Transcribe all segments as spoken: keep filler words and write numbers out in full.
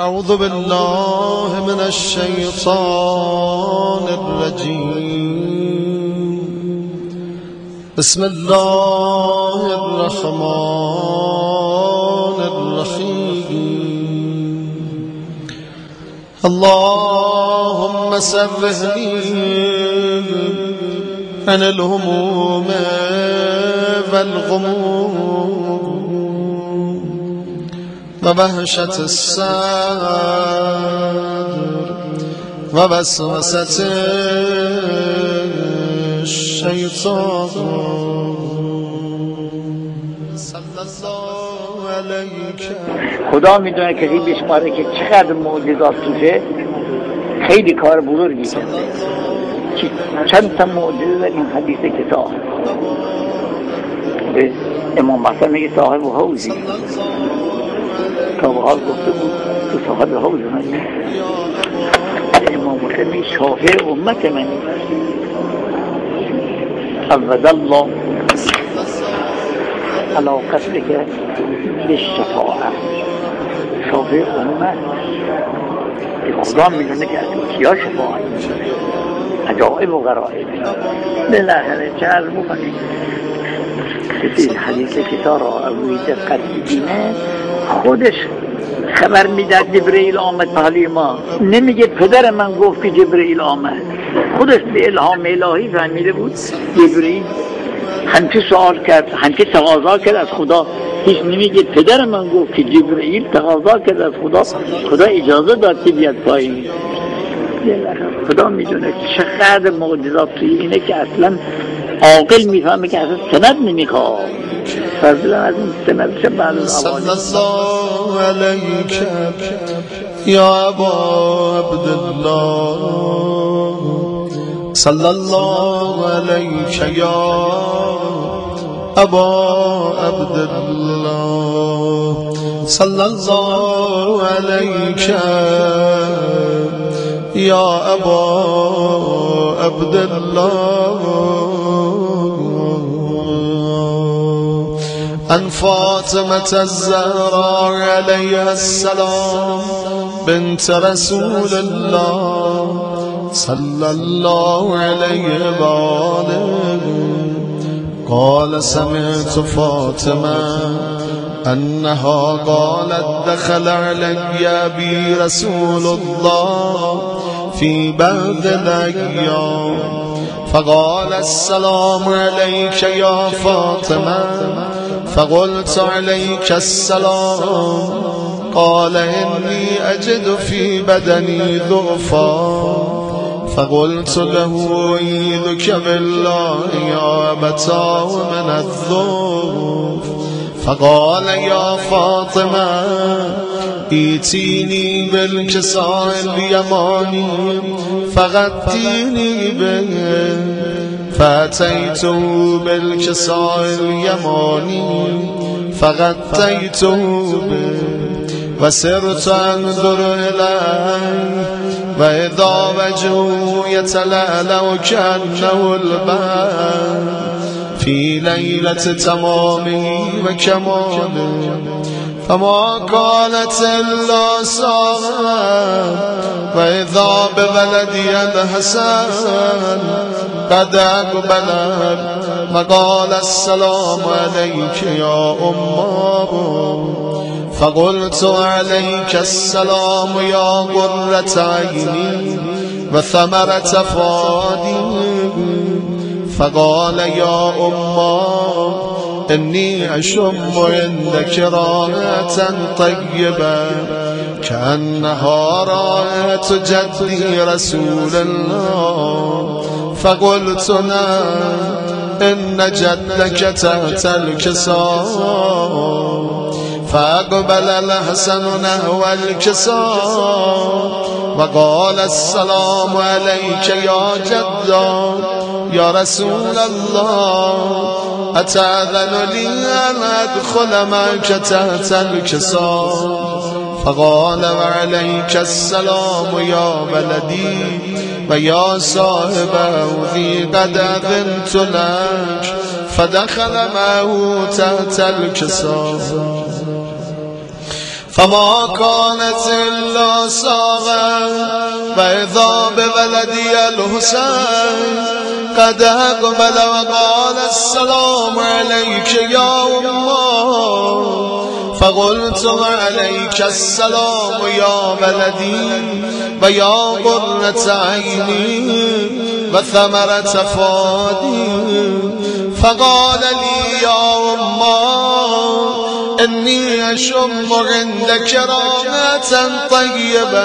أعوذ بالله من الشيطان الرجيم. بسم الله الرحمن الرحيم. اللهم سرهني عن الهموم والغموم ووحشة الصدر ووسوسة الشيطان. صلی الله علیک. خدا میدونه کسی بشماره که چقدر معجزات توشه، خیلی کار بزرگی کرده. چند تا معجزه در این حدیث کتاب. امام حسن میگه صاحب حوضی تا به حال گفته بود تو صاحب حوض من. امام حسن میگه شافع امت من. عوض الله علا قصدک بالشفاعة. شافع امت خدا میدونه که از کیا شفاعت عجائب و غرائب. بالاخره چه عرض بکنیم، کسی حدیث کتاب را روی دقت ببینه خودش خبر میداد جبرئیل آمد پهلوی ما. نمیگه پدر من گفت که جبرئیل آمد، خودش به الهام الهی فهمیده بود. جبرئیل همچه سوال کرد، همچه تقاضا کرد از خدا. هیچ نمیگه پدر من گفت که جبرئیل تقاضا کرد از خدا، خدا اجازه داد که بیاد پایین. خدا میدونه چقدر معجزات توی اینه که اصلا عاقل میفهمه که اصلا سند نمیخواد. فضلا از این سندش بعد از صلی الله علیک یا ابا عبدالله. صلی الله علیک یا ابا عبدالله. صلی الله علیک یا ابا عبدالله. عن فاطمة الزهراء عليها السلام بنت رسول الله صلى الله عليه وآله قال سمعت فاطمة أنها قالت دخل علي بي رسول الله في بعض الأيام فقال السلام عليك يا فاطمة فقلت عليك السلام. قال إني أجد في بدني ضعفا فقلت له أعيذك بالله يا أبتاه من الضعف. فقال يا فاطمة ائتيني بالكساء اليماني فغطيني به. فأتيته بالكساء اليماني فغطيته به وسرت أنظر إليه وإذا وجهه يتلألأ كأنه البدر في ليلة تمامه وكماله. فما قالت إلا ساعة وإذا بولدي الحسن قد أقبل وقال السلام عليك يا أمه. فقلت عليك السلام يا قرة عيني وثمرة فؤادي. فقال يا أمه إني أشم عندك رائحة طيبة كأنها رائحة جدي رسول الله. فقلت نعم إن جدك تحت الكساء. فأقبل الحسن نحو الكساء وقال السلام عليك يا جدا يا رسول الله أتأذن لي أن أدخل معك تحت الكساء. فقال وعليك السلام يا ولدي ويا صاحب عودي قد أذنت لك. فدخل معه تحت الكساء فما كانت إلا ساغا فإذا بولدي الحسين قد أقبل وقال السلام عليك يا أمه فقلت وعليك السلام يا ولدي ويا قرة عيني وثمرة فؤادي فقال لي يا أمه إني أشم عندك كرامة طيبة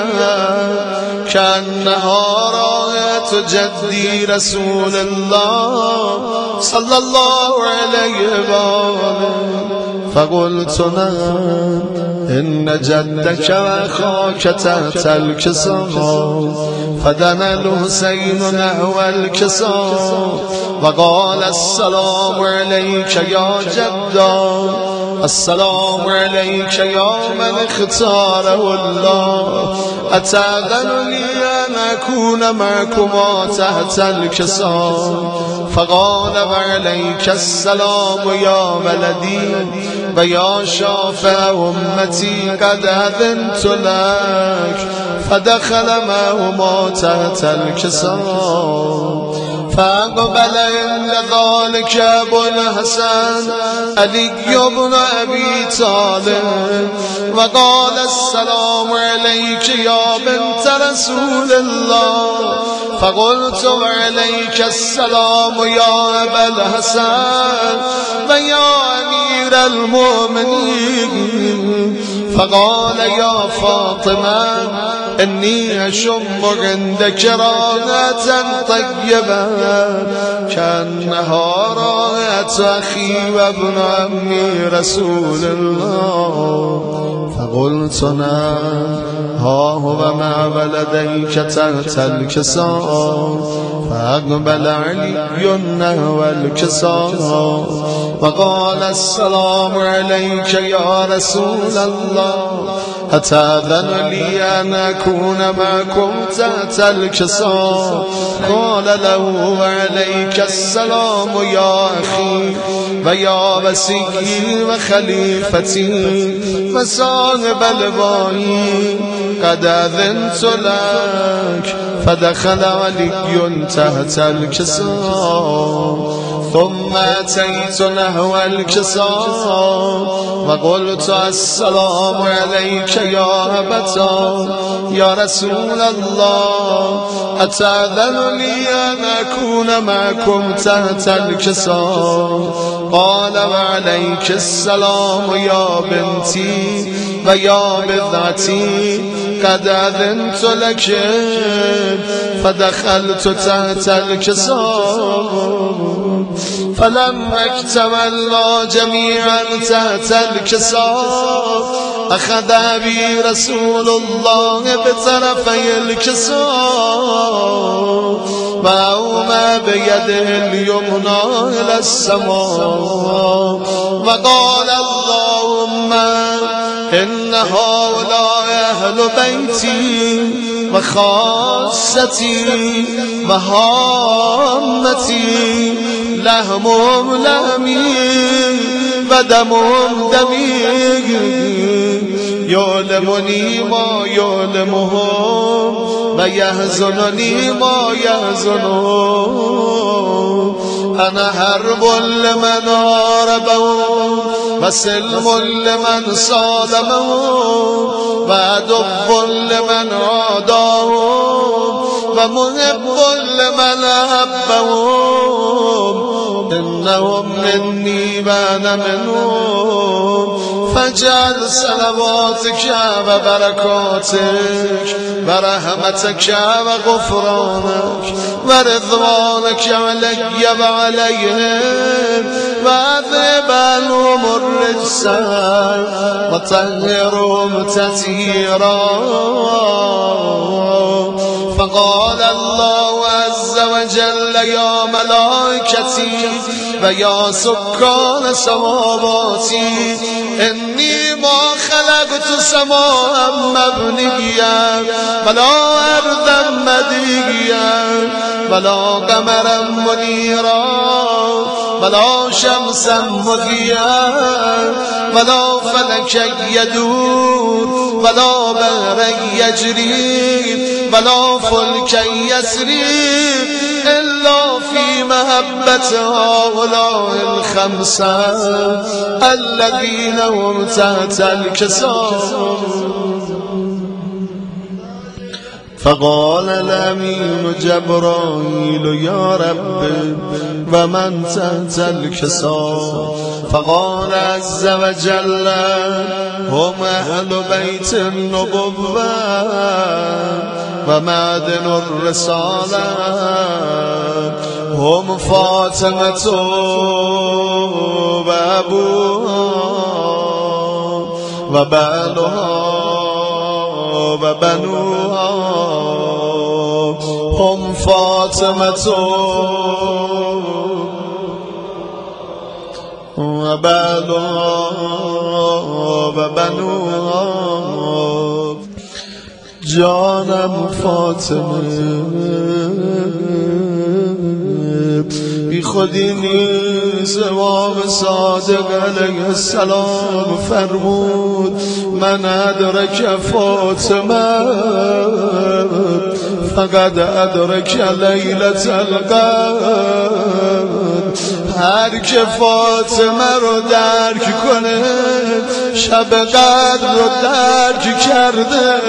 كأنها راية جدي رسول الله صلى الله عليه وآله فقلت نعم إن جدك وأخاك تحت الكساء فدنا الحسين نحو الكساء وقال السلام عليك يا جدا السلام عليك يا من اختاره الله أتأذن لي أن أكون معكما تحت الكساء فقال وعليك السلام يا ولدي ويا شافع أمتي قد أذنت لك فدخل معهما تحت الكساء فأقبل عند ذلك أبو الحسن علي بن أبي طالب وقال السلام عليك يا بنت رسول الله فقلت وعليك السلام يا أبا الحسن ويا أمير المؤمنين فقال يا فاطمة إني أشم عندك رائحة طيبة كأنها رائحة أخي وابن عمي رسول الله فقلت نعم ها هو مع ولديك تحت الكساء فأقبل علي نحو الكساء وقال السلام عليك يا رسول الله أتأذن لي أن أكون معكم تحت الكساء قال له وعليك السلام يا أخي ويا وسيي وخليفتي وصاحب الوحي قد أذنت لك فدخل علي تحت الكساء ثم أتيت نحو الكساء وقلت السلام عليك يا أبتا يا رسول الله أتأذن لي أن أكون معكم تحت الكساء قال وعليك السلام يا بنتي ويا بضعتي قد أذنت لك فدخلت تحت الكساء فلما اكتملنا جميعا تحت الكساء أخذ بي رسول الله بطرفي الكساء وأومى بيده اليمنى إلى السماء وقال اللهم إن هؤلاء أهل بيتي وخاصتي وهامتي لهمهم لهمي ودمهم دمي يعلمني ما يعلمهم ويحزنني ما يحزنهم أنا حرب لمن هاربهم وسلم لمن صالمهم وعدو لمن عاداهم ومحب لمن أحبهم إنهم مني وأنا منهم فاجعل صلواتك وبركاتك ورحمتك وغفرانك ورضوانك علي وعليهم وأذهب عنهم الرجس وطهرهم تطهيرا فقال الله عز وجل يا ملائكتي ويا سكان سماواتي إني ما خلقت سماء مبنيا ولا أرضا مديا ولا قمرا منيرا ولا شمسا مضيا ولا فلكا يدور ولا بحرا يجري ولا فلكا يسري إلا في محبة هؤلاء الخمسة الذين هم تحت الكساء. فقال الأمين جبرائيل يا رب ومن تحت الكساء؟ فقال عز وجل هم أهل بيت النبوة ومعدن الرسالة هم فاطمة وأبوها وبعلها وبنوها هم فاطمة وبعلها وبنوها. جانم فاطمه بی خودی نیست. امام صادق علیه السلام فرمود من ادرک فاطمه فقد ادرک لیلة القدر. هر که فاطمه رو درک کنه شب قدر رو درک کرده.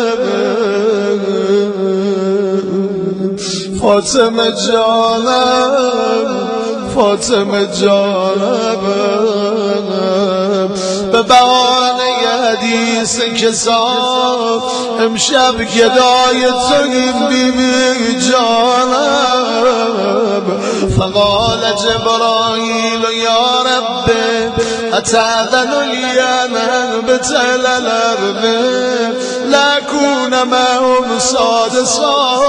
فاطمه جانم فاطمه جانم به بهانه حدیث کسا امشب گدای توییم بیبی جانم. فقال جبرائیل یا رب اتأذن لی ان انبت الی الارض لأکون معهم سادسا.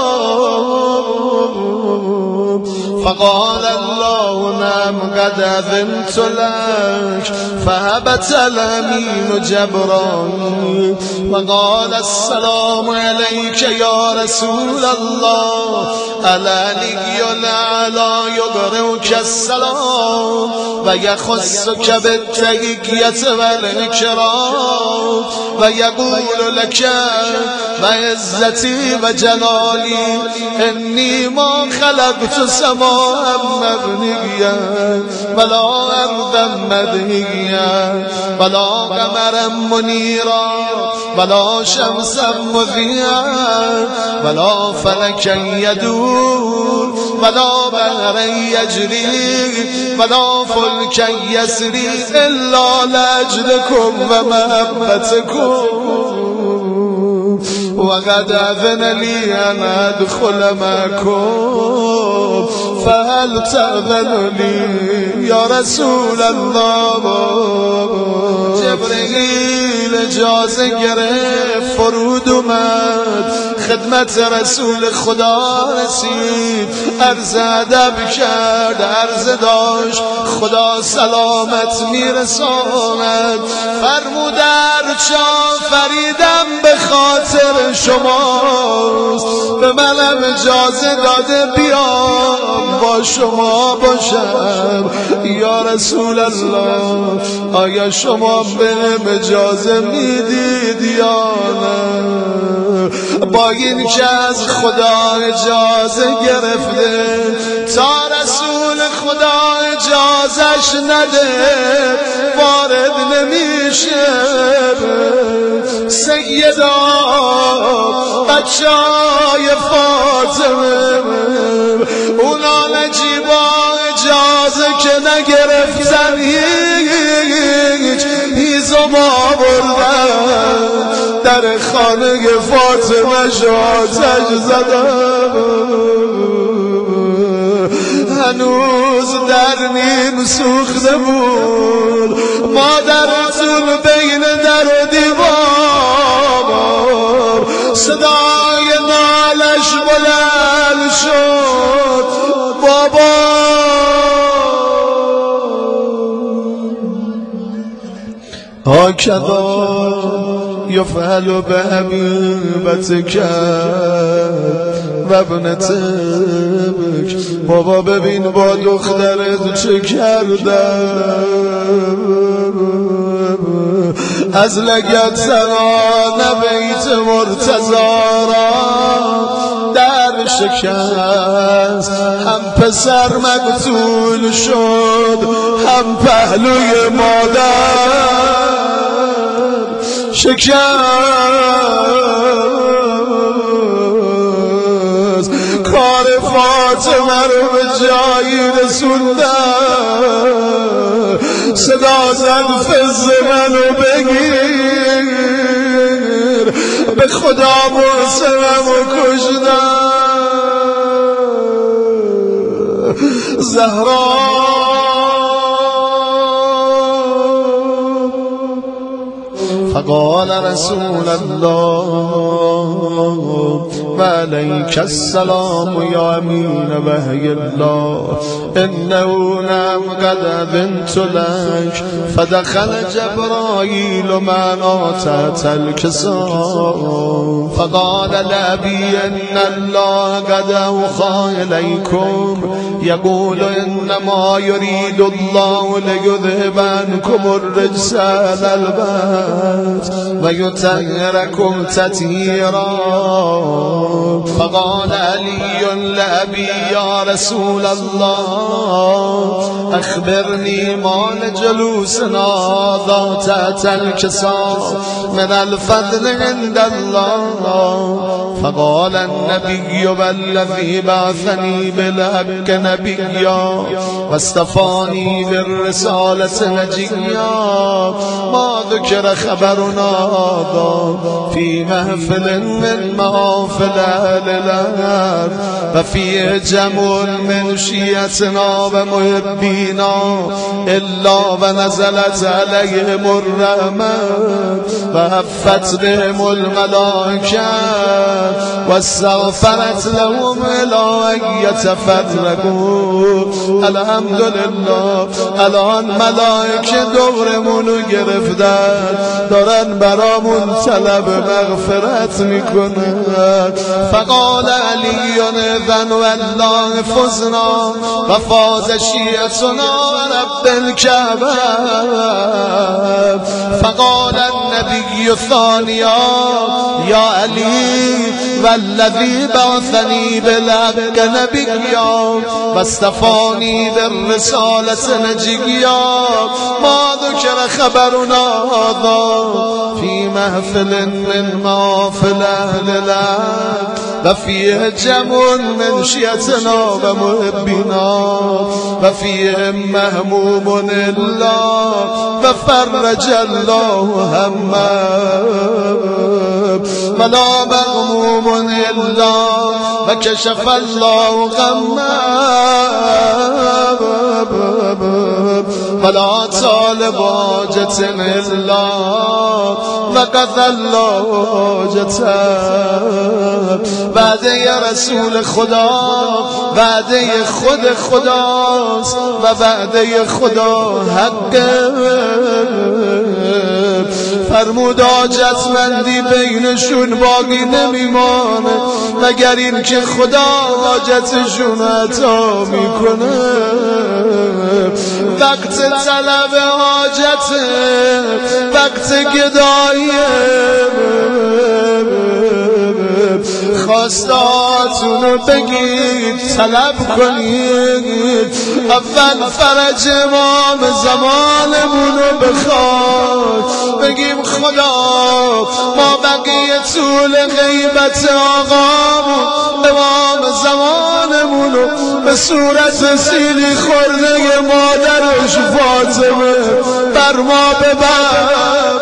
فقال الله نعم قد أذنت لك. فهبت الأمين جبرائيل وقال السلام عليك يا رسول الله العلي الأعلى يقرئك السلام ويخصك بالتحية والإكرام ويقول لك وعزتي وجلالي إني ما خلقت سماء مبنيا ولا أرضا مدهيا ولا قمرا منيرا ولا شمسا مضيا ولا فلكا يدور ولا بحرا يجري ولا فلكا يسري إلا لأجلكم ومحبتكم. وقد أذن لي أن أدخل معكم فهل تأذن لي يا رسول الله؟ جبرئیل اجازه گرفت فرود اومد خدمت رسول خدا رسید عرض ادب کرد عرض داشت خدا سلامت میرساند. فرمود ارچا فریدم به خاطر شماست به منم اجازه داده بیام با شما باشم. یا رسول الله آیا شما بهم اجازه میدید یا نه؟ با این که از خدا اجازه گرفته تا رسول خدا اجازش نده وارد نمیشه. سیدا بچهای فاطمه اونا نجیبا اجازه که نگرفتن هیچ هیزم آوردن در خانه فاطمه شاتش زدن. هنوز در نیم سوخته بود مادرتون بین در و دیوار صدای نالش بلند شد بابا. هكذا يفعل بحبيبتك و ابنتك. بابا ببین با دخترت چه کردم، از لگت سران بیت مرتضی را در شکست. هم پسر مقتول شد هم پهلوی مادر شکست. کار فاطمه رو به جایی رسوندن، صدا زد فز منو بگیر، به خدا محسنمو کشدن. زهرا فقال رسول الله وعليك السلام يا أمين وحي الله، إنه نعم قد أذنت لك. فدخل جبرائيل معنا تحت الكساء فقال لأبي إن الله قد أوحى إليكم يقول إنما يريد الله ليذهب عنكم الرجس أهل البيت ويطهركم تطهيرا. فقال علي لأبي يا رسول الله أخبرني ما لجلوسنا ذات الكساء من الفضل عند الله. فقال النبي والذي بعثني بالحق نبيا واصطفاني بالرسالة نجيا ما ذكر خبرنا في محفل من محافل أهل الأرض وفيه جمع من شيعتنا ومحبينا إلا ونزلت عليهم الرحمة وهفت بهم الملائكة واستغفرت لهم إلى أن يتفرقوا. الحمد لله الان ملائکه دورمونو گرفتن، دارن برامون طلب مغفرت میکنن. فقال علی اذن والله فزنا و فاز شیعتنا رب الکعبه. فقال النبی ثانیا یا علی والذی بعثنی بالحق نبیا واصطفانی بالرسالة نجیا ما ذكر خبرنا هذا في محفل من محافل أهل الأرض وفيه جمع من شيعتنا ومحبنا وفيهم مهموم الله وفرج الله همه ولا مغموم إلا وكشف الله غمه ولا طالب حاجة إلا وقضى الله حاجته. وعده رسول خدا وعده خود خداست و وعده خدا حق. فرمود حاجتمندی بینشون باقی نمیمانه مگر این که خدا حاجتشون عطا میکنه. وقت طلب حاجته وقت گداییه، خواستاتونو بگید طلب کنید. اول فرج امام زمانمونو بخواد بگیم خدا ما بقیه طول غیبت آقامون امام زمانمونو به صورت سیلی خورده مادرش فاطمه بر ما ببر.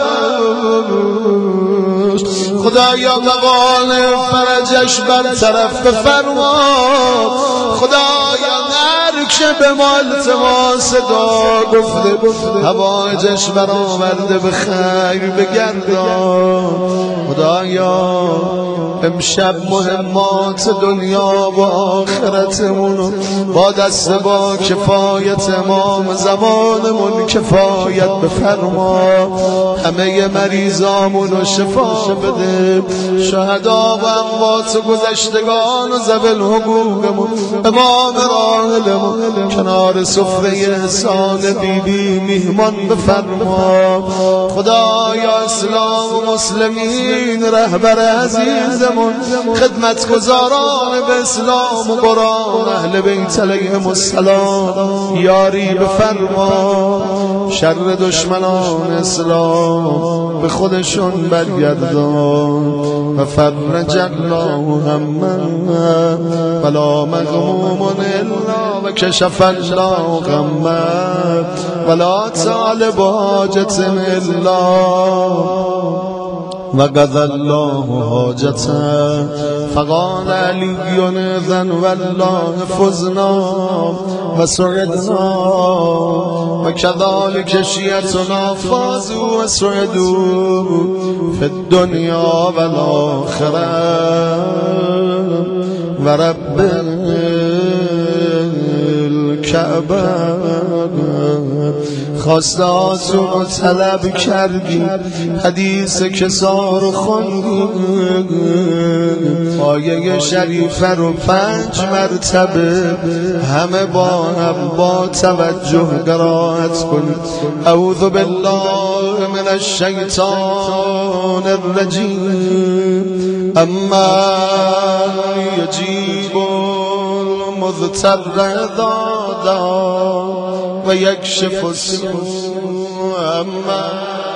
خدایا مقال فرجش بر طرف بفرما. خدایا هر که به ما التماس دعا گفته حوایجش برآورده به خیر بگردان. خدایا امشب مهمات دنیا و آخرتمونو با دست با کفایت امام زمانمون کفایت بفرما. همه مریضامونو شفا بده، شهدا و اموات و گذشتگان و ذوی الحقوقمون، امام راحلمون کنار سفره احسان بی بی میهمان بفرما. خدایا اسلام و مسلمین رهبر عزیزمون، خدمتگزاران به اسلام و قرآن، اهل بیت علیهم السلام یاری بفرما. شر دشمنان اسلام به خودشون برگردان و فرج الله همم ولا مغموم الا و کشف الله غمم ولا طالب حاجت الا و قضى الله حاجته. فقال علی اذن والله فزنا و سعدنا و كذلك شیعتنا فازوا و سعدوا فی الدنیا و الاخره و رب الکعبه. خواستاتون رو طلب کردی، حدیث کسا رو خوندی، آیه شریفه رو پنج مرتبه همه با هم با توجه قرائت کنید. اعوذ بالله من الشیطان الرجیم. اما یجیب المضطر اذا دعا و یکشف السوء. اما